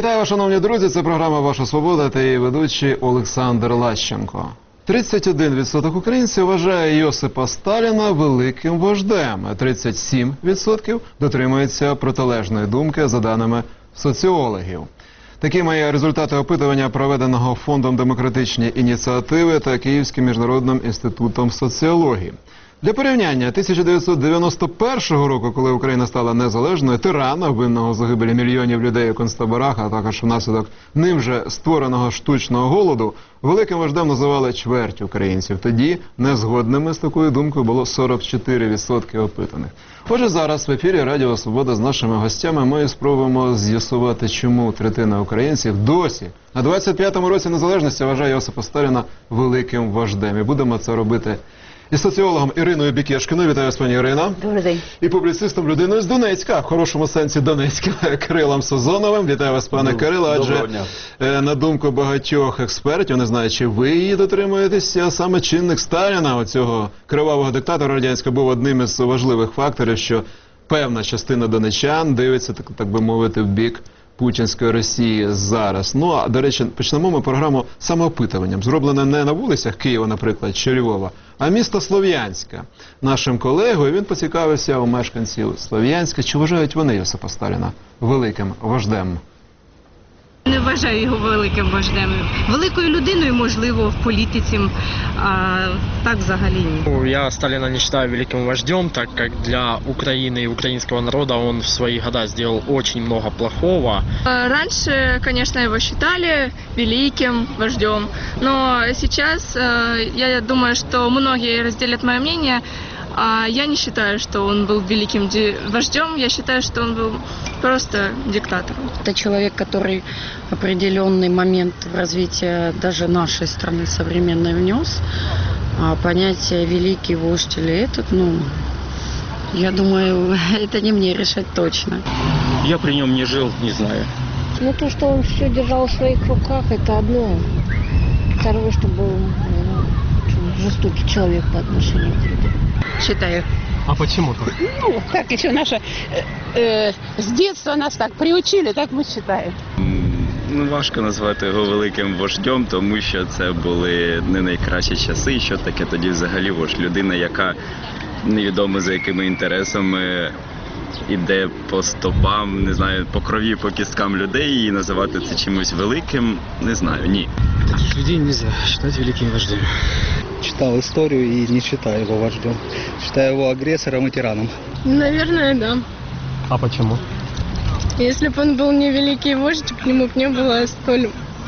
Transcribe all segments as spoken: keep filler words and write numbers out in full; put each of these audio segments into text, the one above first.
Вітаю вас, шановні друзі, це програма «Ваша свобода» та її ведучий Олександр Лащенко. тридцять один відсоток українців вважає Йосипа Сталіна великим вождем, а тридцять сім відсотків дотримуються протилежної думки, за даними соціологів. Такими є результати опитування, проведеного Фондом демократичні ініціативи та Київським міжнародним інститутом соціології. Для порівняння, тисяча дев'ятсот дев'яносто першого року, коли Україна стала незалежною, тирана, винного в загибелі мільйонів людей у концтаборах, а також внаслідок ним же створеного штучного голоду, великим вождем називали чверть українців. Тоді незгодними з такою думкою було сорок чотири відсотки опитаних. Отже, зараз в ефірі Радіо Свобода з нашими гостями ми спробуємо з'ясувати, чому третина українців досі на двадцять п'ятому році незалежності вважає Йосипа Сталіна великим вождем. І будемо це робити і соціологом Іриною Бікешкіною. Вітаю вас, пані Ірина. Добрий день. І публіцистом, людиною з Донецька, в хорошому сенсі Донецьким, Кирилом Созоновим. Вітаю вас, пане Кирило. Адже, на думку багатьох експертів, не знаю, чи ви її дотримуєтеся, саме чинник Сталіна, оцього кривавого диктатора радянського, був одним із важливих факторів, що певна частина донечан дивиться, так, так би мовити, в бік путінської Росії зараз. Ну, а, до речі, почнемо ми програму самоопитуванням. Зроблене не на вулицях Києва, наприклад, чи Львова, а міста Слов'янська. Нашим колегою він поцікавився у мешканців Слов'янська, чи вважають вони Йосипа Сталіна великим вождем. Не вважаю його великим вождем. Великою людиною, можливо, в політиці, а так взагалі ні. Я Сталина не считаю великим вождем, так как для Украины и украинского народа он в свои года сделал очень много плохого. Раньше, конечно, его считали великим вождем, но сейчас я думаю, что многие разделят мое мнение. А я не считаю, что он был великим вождем, я считаю, что он был просто диктатором. Это человек, который определенный момент в развитии даже нашей страны современной внес. А понятие «великий вождь» или этот, ну, я думаю, это не мне решать точно. Я при нем не жил, не знаю. Ну, то, что он все держал в своих руках, это одно. Второе, что был ну, жестокий человек по отношению к людям. Считаю. А почему-то? Ну, как еще наше... Э, э, с детства нас так приучили, так ми считаем. Ну, важко назвати його великим вождем, тому що це були не найкращі часи. Що таке тоді взагалі вождь? Людина, яка невідомо за якими інтересами іде по стопам, не знаю, по крові, по кісткам людей, і називати це чимось великим, не знаю, ні. Таких людей нельзя считать великим вождем. Читал историю и не считаю его вождем. Считаю его агрессором и тираном. Наверное, да. А почему? Если бы он был не великий вождь, к нему бы не было столь...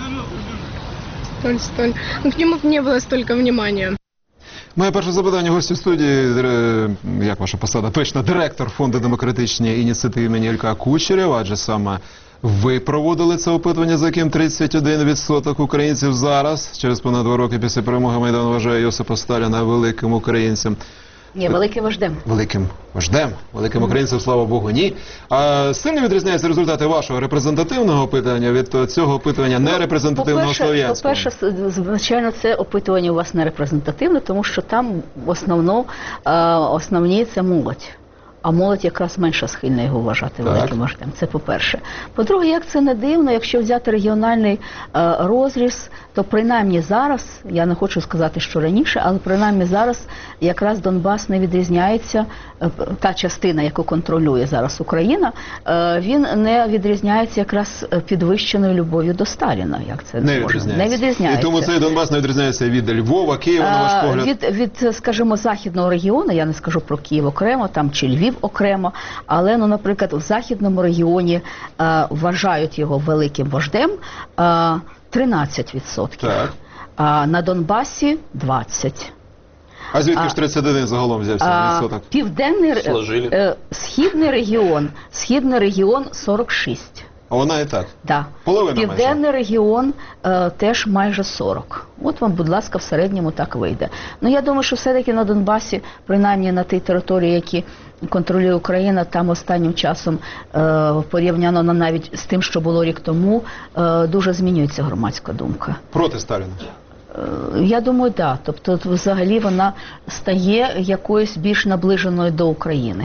столь, столь... Ну, к нему бы не было столько внимания. Моє перше запитання гостю студії, як ваша посада? Точно, директор Фонду демократичні ініціативи імені Ілька Кучерєва, адже саме ви проводили це опитування, за яким тридцять один відсоток українців зараз, через понад два роки після перемоги Майдану, вважає Йосипа Сталіна великим українцем. Ні, великим вождем. Великим вождем, великим українцем, слава Богу, ні. А сильно відрізняються результати вашого репрезентативного опитування від цього опитування нерепрезентативного Слов'янського? По-перше, звичайно, це опитування у вас не репрезентативне, тому що там в основному, основні це молодь. А молодь якраз менше схильна його вважати великим вождем. Це по-перше. По-друге, як це не дивно, якщо взяти регіональний е, розріз, то принаймні зараз, я не хочу сказати, що раніше, але принаймні зараз якраз Донбас не відрізняється, е, та частина, яку контролює зараз Україна, е, він не відрізняється якраз підвищеною любов'ю до Сталіна, як це не можна. відрізняється. Не відрізняється. І тому цей Донбас не відрізняється від Львова, Києва, на ваш погляд? Від, від, скажімо, західного регіону, я не скажу про Київ окремо, там чи Львів окремо, але, ну, наприклад, у західному регіоні е, вважають його великим вождем е, тринадцять відсотків, а на Донбасі двадцять. А звідки ж тридцять один загалом взявся відсоток? Південний, е, східний регіон, східний регіон сорок шість. А вона і так? Да. Половина Південний майже. регіон е, теж майже сорок. От вам, будь ласка, в середньому так вийде. Ну, я думаю, що все-таки на Донбасі, принаймні на тій території, які контролює Україна, там останнім часом, е, порівняно навіть з тим, що було рік тому, е, дуже змінюється громадська думка. Проти Сталіна? Е, я думаю, так. Да. Тобто, взагалі, вона стає якоюсь більш наближеною до України.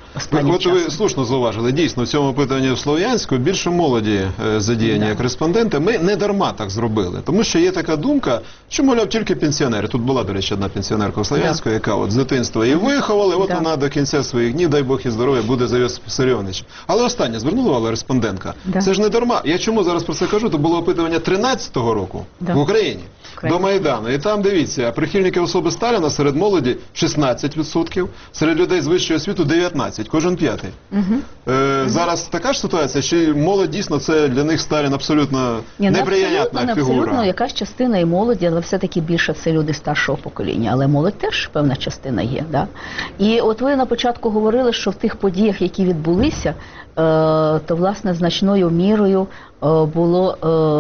останнім От часом. ви слушно зауважили, дійсно, в цьому питанні в Слов'янську більше молоді е, задіяні Да. як респонденти. Ми не дарма так зробили, тому що є така думка, що, мовляв, тільки пенсіонери. Тут була, до речі, одна пенсіонерка у Слов'янську, Да. яка от з дитинства її виховали, от Да. вона до кінця своїх днів, дай Бог і здоров'я, буде за Йосип Вісаріонович. Але останнє, звернула увагу респондентка, Да. це ж не дарма. Я чому зараз про це кажу? То було опитування тринадцятого року Да. в Україні. Україні. До Майдану. І там, дивіться, прихильники особи Сталіна серед молоді шістнадцять відсотків, серед людей з вищої освіти дев'ятнадцять відсотків, кожен п'ятий. Мгм. Е, зараз така ж ситуація, чи молодь дійсно це для них Сталін абсолютно Ні, ну, неприємна абсолютно, фігура? абсолютно якась частина і молоді, але все-таки більше це люди старшого покоління. Але молодь теж певна частина є. Да? І от ви на початку говорили, що в тих подіях, які відбулися, е, то власне значною мірою е, було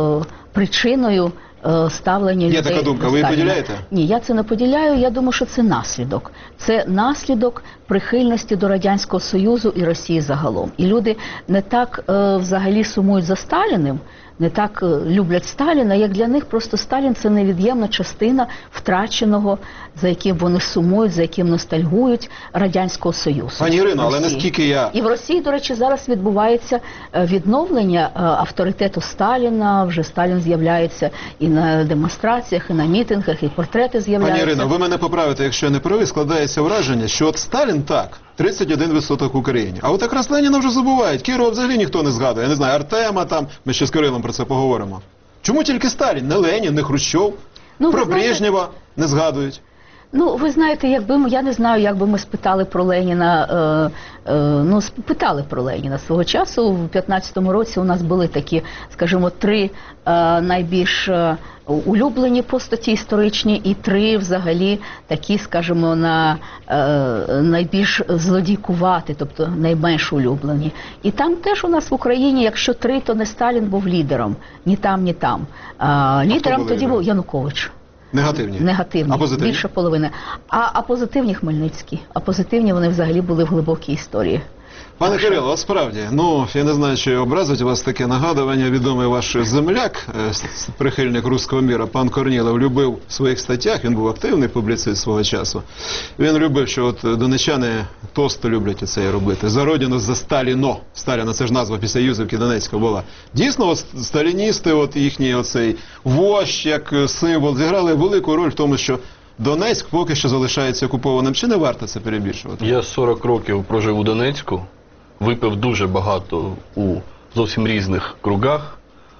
е, причиною е, ставлення Є людей така думка, до ви її Сталіна. поділяєте? Ні, я це не поділяю, я думаю, що це наслідок. Це наслідок прихильності до Радянського Союзу і Росії загалом. І люди не так е, взагалі сумують за Сталіним, не так е, люблять Сталіна, як для них просто Сталін – це невід'ємна частина втраченого, за яким вони сумують, за яким ностальгують Радянського Союзу. Пані Ірино, але Росії. наскільки я... І в Росії, до речі, зараз відбувається е, відновлення е, авторитету Сталіна. Вже Сталін з'являється і на демонстраціях, і на мітингах, і портрети з'являються. Пані Ірино, ви мене поправите, якщо я не правий, складається враження, що от Сталін так, тридцять один відсоток в Україні. А от якраз Леніна вже забувають. Кірова взагалі ніхто не згадує. Я не знаю, Артема там, ми ще з Кирилом про це поговоримо. Чому тільки Сталін? Не Ленін, не Хрущов, Ну, про ви знаєте- Брежнєва не згадують. Ну, ви знаєте, якби ми, я не знаю, як би ми спитали про Леніна, е, е, ну, спитали про Леніна свого часу. В п'ятнадцятому році у нас були такі, скажімо, три е, найбільш е, улюблені постаті історичні і три взагалі такі, скажімо, на е, найбільш злодійкуваті, тобто найменш улюблені. І там теж у нас в Україні, якщо три, то не Сталін був лідером, ні там, ні там. А, лідером був тоді лідером? був Янукович. Негативні. Негативні, А позитивні? більше половини. А, а позитивні Хмельницькі. А позитивні вони взагалі були в глибокій історії. Пане Кирило, от справді, ну, я не знаю, чи образить вас таке нагадування. Відомий ваш земляк, е, с- прихильник руського міра, пан Корнілов, любив в своїх статтях, він був активний публіцист свого часу, він любив, що от донеччани тости люблять це робити. За родину, за Сталіно. Сталіна, це ж назва після Юзівки Донецького була. Дійсно, от сталіністи, от їхній оцей вождь, як символ, зіграли велику роль в тому, що Донецьк поки що залишається окупованим. Чи не варто це перебільшувати? Я сорок років прожив у Донецьку, випив дуже багато у зовсім різних кругах,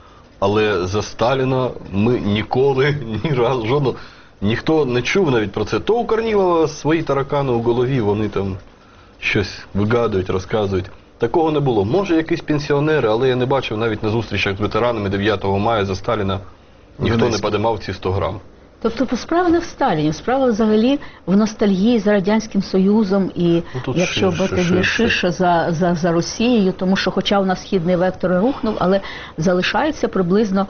але за Сталіна ми ніколи, ні разу, жодного, ніхто не чув навіть про це. То у Корнілова свої таракани у голові, вони там щось вигадують, розказують. Такого не було. Може, якісь пенсіонери, але я не бачив навіть на зустрічах з ветеранами дев'ятого мая за Сталіна, ніхто не Донецьку. подимав ці сто грам. Тобто справа не в Сталіні, справа взагалі в ностальгії за Радянським Союзом і, Ну, тут якщо ширше, бути більш ширше. ширше, за, за, за Росією, тому що хоча у нас східний вектор і рухнув, але залишається приблизно е,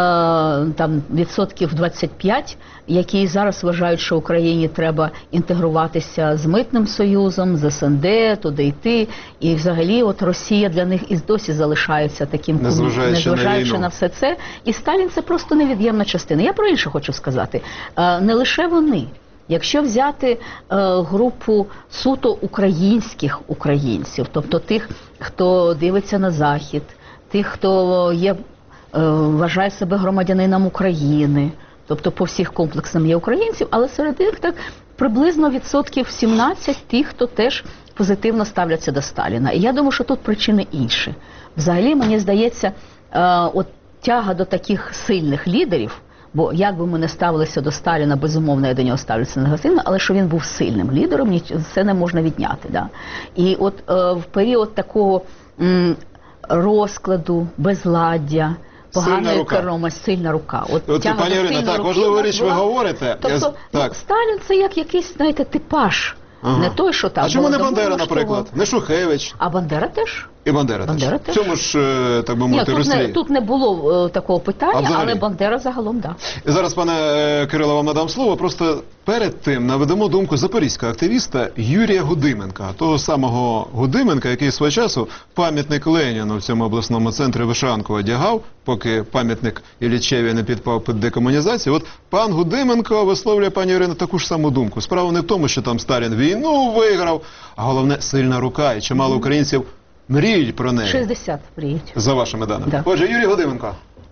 там, відсотків двадцять п'ять, які зараз вважають, що Україні треба інтегруватися з Митним Союзом, з ес ен де, туди йти. І взагалі от Росія для них і досі залишається таким, Незважаючи на незважаючи війну. на все це. І Сталін – це просто невід'ємна частина. Я про інше хочу сказати. Е, Не лише вони. Якщо взяти е, групу суто українських українців, тобто тих, хто дивиться на Захід, тих, хто є, е, вважає себе громадянином України, тобто по всіх комплексам є українців, але серед них так приблизно відсотків сімнадцять тих, хто теж позитивно ставляться до Сталіна. І я думаю, що тут причини інші. Взагалі, мені здається, е, от тяга до таких сильних лідерів, бо як би ми не ставилися до Сталіна, безумовно, я до нього ставлюся негативно, але що він був сильним лідером, ні- це не можна відняти. Да? І от е, в період такого м, розкладу, безладдя, Сильна поганої рука. керомості, сильна рука. От, От, тяга пані до Ірино, сильної так, руки важливу в нас річ ви була. говорите. Я Тобто, з- ну, так. Сталін це як якийсь, знаєте, типаж. Ага. Не той, що там А чому не Голодомор Бандера, влаштовував. наприклад? Не Шухевич? А Бандера теж. І Бандера, Бандера теж. В цьому ж, е, так би Ні, мовити, тут, не, руслі. тут не було е, такого питання, А але Бандера загалом, так. І зараз, пане е, Кирило, вам надам слово. Просто перед тим наведемо думку запорізького активіста Юрія Гудименка. Того самого Гудименка, який свого часу пам'ятник Леніну в цьому обласному центрі вишиванку одягав, поки пам'ятник Іллічеві не підпав під декомунізацію. От пан Гудименко висловлює, пані Ірино, таку ж саму думку. Справа не в тому, що там Сталін війну виграв, а головне – сильна рука. І чимало українців мріють про неї. шістдесят мріють. За вашими даними. Да. Отже, Юрій Гудименко.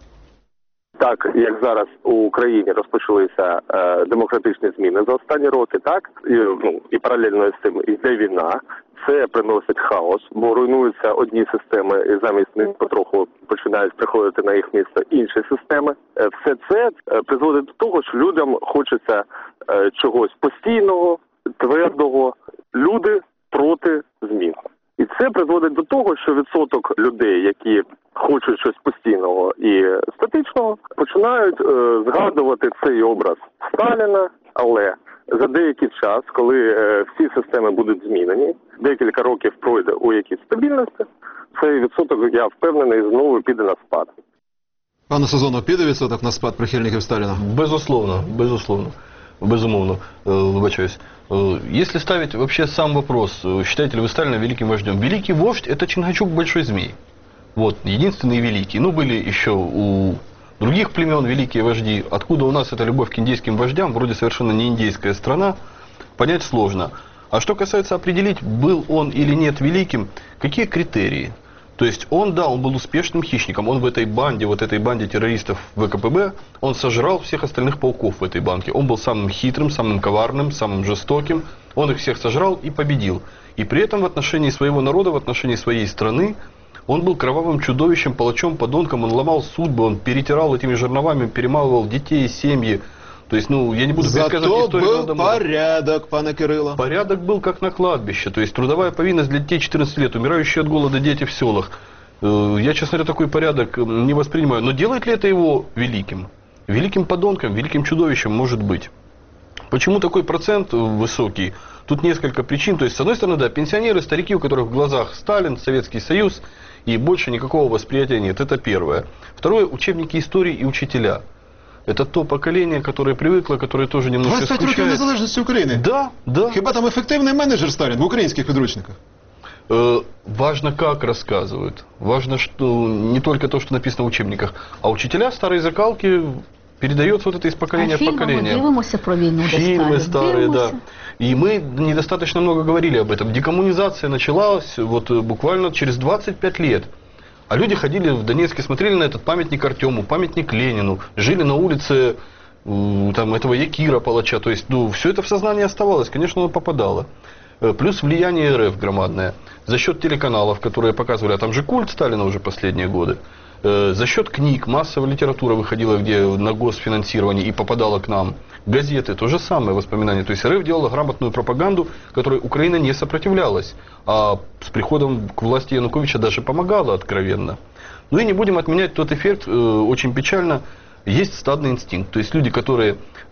Так, як зараз у Україні розпочалися е, демократичні зміни за останні роки, так, і, ну, і паралельно з цим йде війна, це приносить хаос, бо руйнуються одні системи і замість них потроху починають приходити на їх місце інші системи. Е, все це е, призводить до того, що людям хочеться е, чогось постійного, твердого, люди проти змін. І це призводить до того, що відсоток людей, які хочуть щось постійного і статичного, починають е, згадувати цей образ Сталіна, але за деякий час, коли е, всі системи будуть змінені, декілька років пройде у якійсь стабільності, цей відсоток, я впевнений, знову піде на спад. Пане Сазонов, піде відсоток на спад прихильників Сталіна? Безусловно, безусловно. Безумовно, э, выбачаюсь. Э, Если ставить вообще сам вопрос, э, считаете ли вы Сталина великим вождем? Великий вождь – это Чингачгук Большой Змей. Вот, единственный великий. Ну, были еще у других племен великие вожди. Откуда у нас эта любовь к индейским вождям, вроде совершенно не индейская страна, понять сложно. А что касается определить, был он или нет великим, какие критерии? То есть он, да, он был успешным хищником, он в этой банде, вот этой банде террористов ВКПБ, он сожрал всех остальных пауков в этой банке. Он был самым хитрым, самым коварным, самым жестоким, он их всех сожрал и победил. И при этом в отношении своего народа, в отношении своей страны, он был кровавым чудовищем, палачом, подонком, он ломал судьбы, он перетирал этими жерновами, перемалывал детей, семьи. То есть, ну, я не буду пересказывать Зато историю. был порядок, пане Кирило. Порядок был как на кладбище. То есть, трудовая повинность для детей четырнадцати лет, умирающие от голода дети в селах. Э, Я, честно говоря, такой порядок не воспринимаю. Но делает ли это его великим? Великим подонком, великим чудовищем может быть. Почему такой процент высокий? Тут несколько причин. То есть, с одной стороны, да, пенсионеры, старики, у которых в глазах Сталин, Советский Союз, и больше никакого восприятия нет. Это первое. Второе, учебники истории и учителя. Это то поколение, которое привыкло, которое тоже немножко двадцять п'ять років скучает. незалежності України. Да, да. Хіба там ефективний менеджер Сталін в українських підручниках? Э, важно, как рассказывают. Важно, что не только то, что написано в учебниках, а учителя старой закалки передается вот это из поколения А в фільми ми поколение. дивимося про війну до Фильмы Сталіна? старые, да. Дивимося. И мы недостаточно много говорили об этом. Декоммунизация началась вот э, буквально через двадцать пять лет. А люди ходили в Донецке, смотрели на этот памятник Артему, памятник Ленину, жили на улице э, там, этого Якира Палача. То есть, ну, все это в сознании оставалось, конечно, оно попадало. Э, Плюс влияние РФ громадное. За счет телеканалов, которые показывали, а там же культ Сталина уже последние годы. Э, За счет книг, массовая литература выходила где на госфинансирование и попадала к нам. Газеты, то же самое воспоминание. То есть РФ делала грамотную пропаганду, которой Украина не сопротивлялась. А с приходом к власти Януковича даже помогала откровенно. Ну и не будем отменять тот эффект, э, очень печально, есть стадный инстинкт. То есть люди, которые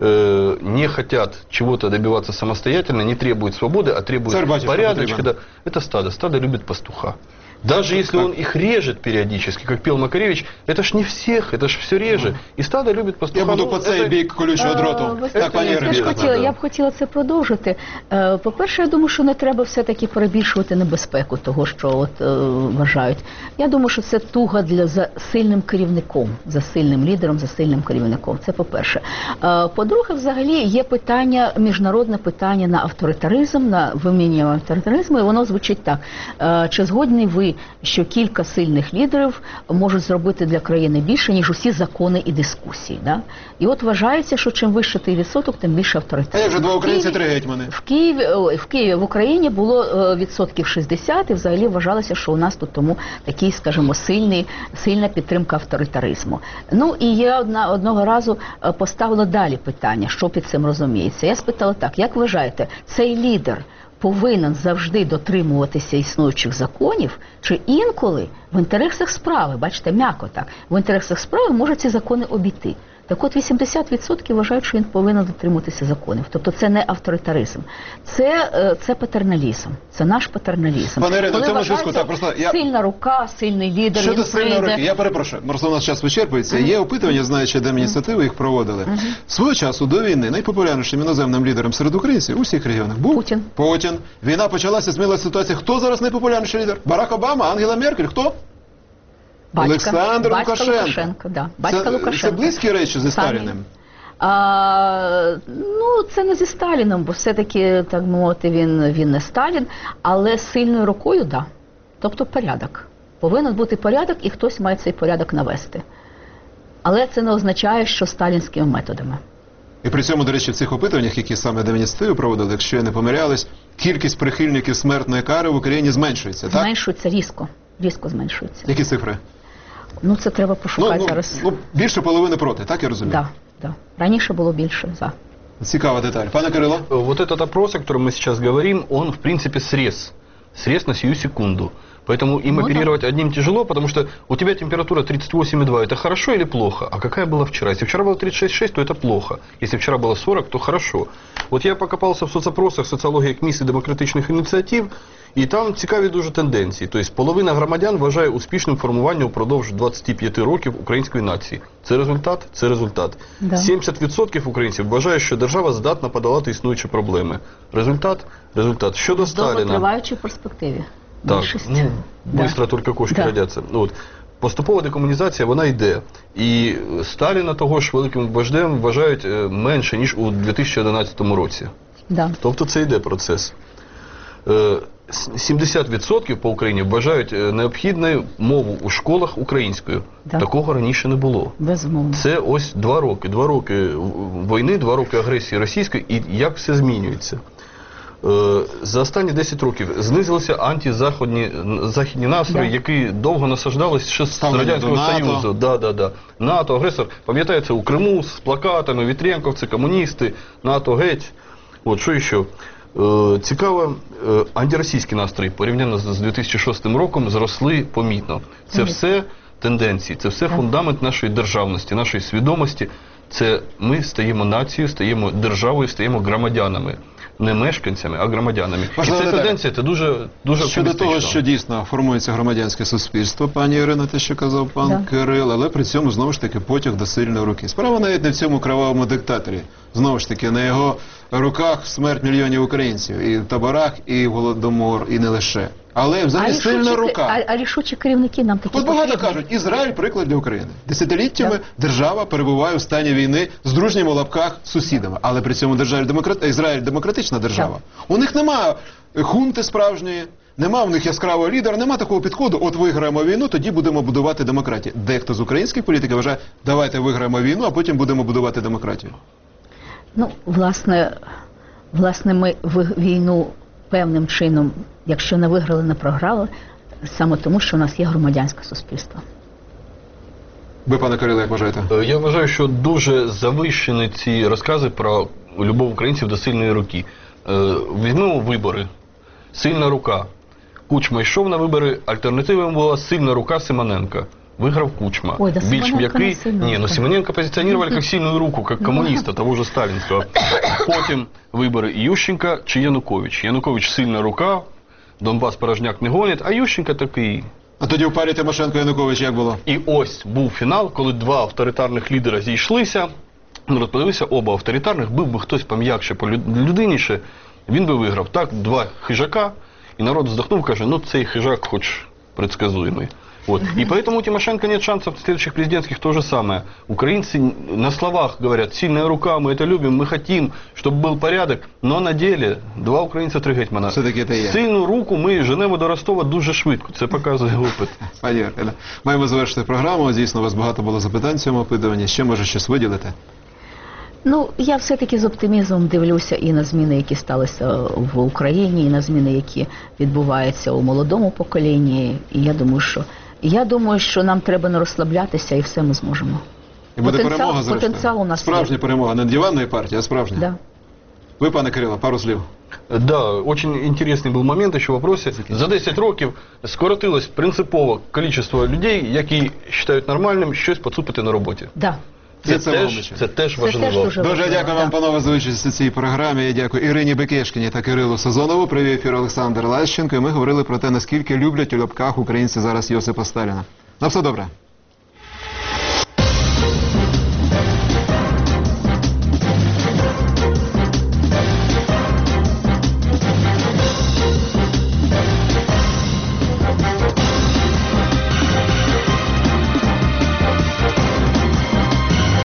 э, не хотят чего-то добиваться самостоятельно, не требуют свободы, а требуют Царь-батюшка порядочка. потребен. Да, это стадо. Стадо любит пастуха. Даже если он их режет периодически, как пел Макаревич, это ж не всех, это ж все реже. И стадо любит пастуха. Я буду Ну, по цей это- бік колючого дроту. Е, ви Так, пані знаєте, я ж Ірино. хотіла, я б хотіла це продовжити. Е, По-перше, я думаю, що не треба все-таки перебільшувати небезпеку того, що от е, вважають. Я думаю, що це туга для за сильним керівником, за сильним лідером, за сильним керівником. Це по-перше. Е, По-друге, взагалі є питання, міжнародне питання на авторитаризм, на вимінювання авторитаризму, і воно звучить так. Е, Чи згодні ви, що кілька сильних лідерів можуть зробити для країни більше, ніж усі закони і дискусії? Да? І от вважається, що чим вище той відсоток, тим більше А авторитаризм. як же два українці, В Києві- три гетьмани? В Києві, ой, в Києві, в Україні було е, відсотків шістдесят, і взагалі вважалося, що у нас тут тому такий, скажімо, сильний, сильна підтримка авторитаризму. Ну і я одна, одного разу е, поставила далі питання, що під цим розуміється. Я спитала так, як вважаєте, цей лідер повинен завжди дотримуватися існуючих законів, чи інколи в інтересах справи, бачите, м'яко так, в інтересах справи може ці закони обійти. Так от вісімдесят відсотків вважають, що він повинен дотримуватися законів. Тобто це не авторитаризм, це, е, це патерналізм, це наш патерналізм. Пане Ірино, в Коли цьому зв'язку, вважається так, просто я... сильна рука, сильний лідер, Щодо він сильної прийде. руки, я перепрошую, просто у нас час вичерпується. Є опитування, знаючи, де ініціативи їх проводили. Свого часу до війни найпопулярнішим іноземним лідером серед українців у всіх регіонах був Путін. Путін. Війна почалася, змінилася ситуація. Хто зараз найпопулярніший лідер? Барак Обама, Ангела Меркель, хто? Батька, Олександр батька Лукашенко. Лукашенко, да. Батька Це, Лукашенко. це близькі речі зі Самі. Сталіним? А, ну, це не зі Сталіном, бо все-таки, так мовити, він, він не Сталін, але сильною рукою, да. Тобто порядок. Повинен бути порядок, і хтось має цей порядок навести. Але це не означає, що сталінськими методами. І при цьому, до речі, в цих опитуваннях, які саме Демініцтиви проводили, якщо я не помилялись, кількість прихильників смертної кари в Україні зменшується, так? Зменшується різко. Різко зменшується. Які цифри? Ну, це треба пошукати Ну, ну, зараз. ну, більше половини проти, так я розумію? Да, да. Раніше було більше за. Цікава деталь. Пане Кирило? Вот этот опрос, о котором мы сейчас говорим, он, в принципе, срез. Срез на сию секунду. Поэтому им Ну, оперировать да. одним тяжело, потому что у тебя температура тридцать восемь и два, это хорошо или плохо? А какая была вчера? Если вчера было тридцать шесть и шесть, то это плохо. Если вчера было сорок, то хорошо. Вот я покопался в соцопросах соціології КМІС і демократичних ініціатив, і там цікаві дуже тенденції. Тобто половина громадян вважає успішним формування упродовж двадцяти п'яти років української нації. Це результат? Це результат. Да. сімдесят відсотків українців вважають, що держава здатна подолати існуючі проблеми. Результат? Результат. Щодо В Сталіна... довготриваючій перспективі. Так, Більшість. ну, Да. быстро тільки кошки Да. родяться. От. Поступова декомунізація, вона йде. І Сталіна того ж великим вождем вважають е, менше, ніж у дві тисячі одинадцятому році. Да. Тобто це йде процес. Е, сімдесят відсотків по Україні вважають е, необхідною мову у школах українською. Да. Такого раніше не було. Безумовно. Це ось два роки. Два роки війни, два роки агресії російської, і як все змінюється. Е, За останні десять років знизилися антизахідні західні настрої, Да. які довго насаждались ще з Ставлення Радянського до НАТО. Союзу. Да, да, да. НАТО, агресор, пам'ятаєте, у Криму з плакатами, вітрянковці, комуністи, НАТО геть. От, що ще? Е, Цікаво, е, антиросійські настрої порівняно з дві тисячі шостим роком зросли помітно. Це Помітно. все тенденції, це все Так. фундамент нашої державності, нашої свідомості. Це ми стаємо нацією, стаємо державою, стаємо громадянами. Не мешканцями, а громадянами. Важливо І ця деталь. тенденція це дуже, дуже Щодо того, оптимістично. що дійсно формується громадянське суспільство, пані Ірина, те, що казав пан Да. Кирил, але при цьому, знову ж таки, потяг до сильної руки. Справа навіть не в цьому кровавому диктаторі. Знову ж таки, на його руках смерть мільйонів українців. І в таборах, і голодомор, і не лише. Але взагалі а, сильна рішучі, рука. а, а рішучі керівники нам такі От багато потрібні. кажуть, Ізраїль приклад для України. Десятиліттями Так. держава перебуває у стані війни з дружніми у лапках сусідами. Але при цьому держава демократ... Ізраїль демократична держава. У них немає хунти справжньої, нема в них яскравого лідера, нема такого підходу, от виграємо війну, тоді будемо будувати демократію. Дехто з українських політиків вважає, давайте виграємо війну, а потім будемо будувати демократію. Ну, власне, власне, ми в війну певним чином, якщо не виграли, не програли, саме тому, що у нас є громадянське суспільство. Ви, пане Кирило, як вважаєте? Е, Я вважаю, що дуже завищені ці розкази про любов українців до сильної руки. Е, Візьмемо вибори. Сильна рука. Кучма йшов на вибори, альтернативою була сильна рука Симоненка. Выиграв Кучма. Ой, да Більш Симоненко м'який. не сильна Не, ну рука. Симоненко позиционировали как сильную руку, как коммуниста, того же сталинского. Потім вибори Ющенка чи Янукович. Янукович сильна рука, Донбас порожняк не гонить, а Ющенка такий. А тоді в парі Тимошенко-Янукович як було? І ось був фінал, коли два авторитарних лідера зійшлися. Народ подивився, оба авторитарних, був би хтось пом'якше, полюдиніше, він би виграв. Так, два хижака, і народ вздохнув, каже, ну цей хижак хоч предсказуемый. Вот. И поэтому у Тимошенко нет шансов в следующих президентских то же самое. Украинцы на словах говорят, сильная рука, мы это любим, мы хотим, чтобы был порядок, но на деле два українця, три гетьмана. Все-таки це є. Сильну руку ми женемо до Ростова дуже швидко, це показує опит. Пані Ірина, маємо завершити програму. Дійсно, у вас багато було запитань в цьому опитуванні. Ще, може, щось виділити? Ну, я все-таки з оптимізмом дивлюся і на зміни, які сталися в Україні, і на зміни, які відбуваються у молодому поколінні. І я думаю, що я думаю, що нам треба не розслаблятися, і все ми зможемо. І буде Потенціал- перемога, зрештою. потенціал у нас Справжня є. перемога, не диванної партії, а справжня. Да. Ви, пане Кирило, пару слів. Да, очень интересный был момент еще в вопросе. За десять років скоротилось принципово кількість людей, які вважають нормальним щось поцупити на роботі. Да. Це, це теж, вогнище. це теж Це важливо. теж дуже Дуже важливо, дякую вам, так. панове, за участь у цій програмі. Я дякую Ірині Бекешкіні та Кирилу Сазонову. Привів ефір Олександр Лащенко. І ми говорили про те, наскільки люблять у лапках українці зараз Йосипа Сталіна. На все добре.